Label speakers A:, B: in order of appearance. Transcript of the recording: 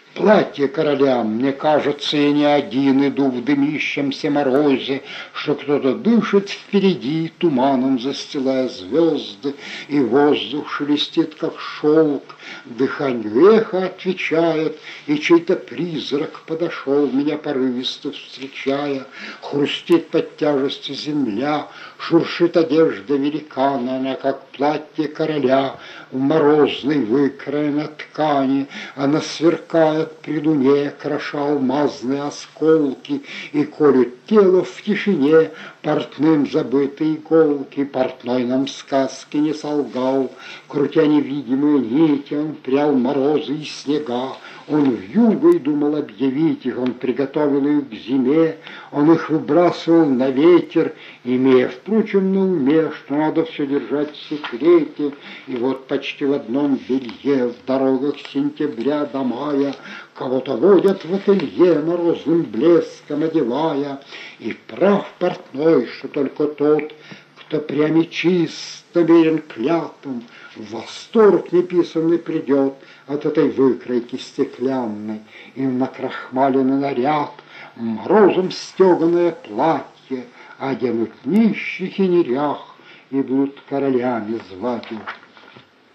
A: Платье короля, мне кажется, я не один иду в дымящемся морозе, что кто-то дышит впереди, туманом застилая звезды, и воздух шелестит, как шелк, дыханию эхо отвечает, и чей-то призрак подошел, меня порывисто встречая, хрустит под тяжестью земля, шуршит одежда великана, она как платье короля в морозной выкроена ткани, она сверкает при луне, кроша алмазные осколки, и колют тело в тишине портным забытые иголки. Портной нам сказки не солгал, крутя невидимые нити, он прял морозы и снега. Он вьюгой думал объявить их, он приготовил их к зиме, он их выбрасывал на ветер, имея, впрочем, на уме, что надо все держать в секрете. И вот почти в одном белье в дорогах сентября до мая кого-то водят в ателье, морозным блеском одевая. И прав портной, что только тот, кто прямо чист, намерен клятвам, в восторг неписанный придет от этой выкройки стеклянной, и в накрахмаленный наряд, морозом стеганое платье оденут нищих и нерях и будут королями звать их.